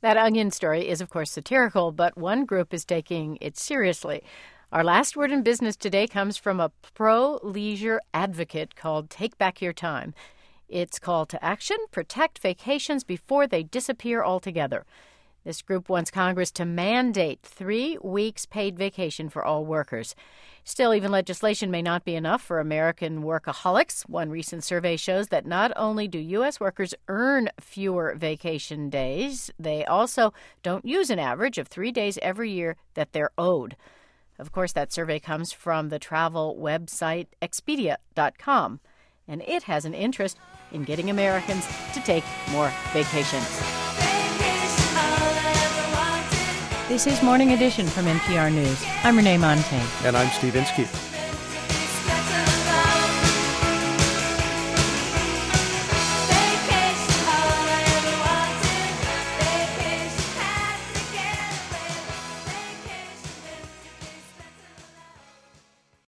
That Onion story is, of course, satirical, but one group is taking it seriously. Our last word in business today comes from a pro-leisure advocate called Take Back Your Time. It's call to action: protect vacations before they disappear altogether. This group wants Congress to mandate 3 weeks paid vacation for all workers. Still, even legislation may not be enough for American workaholics. One recent survey shows that not only do U.S. workers earn fewer vacation days, they also don't use an average of 3 days every year that they're owed. Of course, that survey comes from the travel website Expedia.com, and it has an interest in getting Americans to take more vacations. This is Morning Edition from NPR News. I'm Renee Montagne. And I'm Steve Inskeep.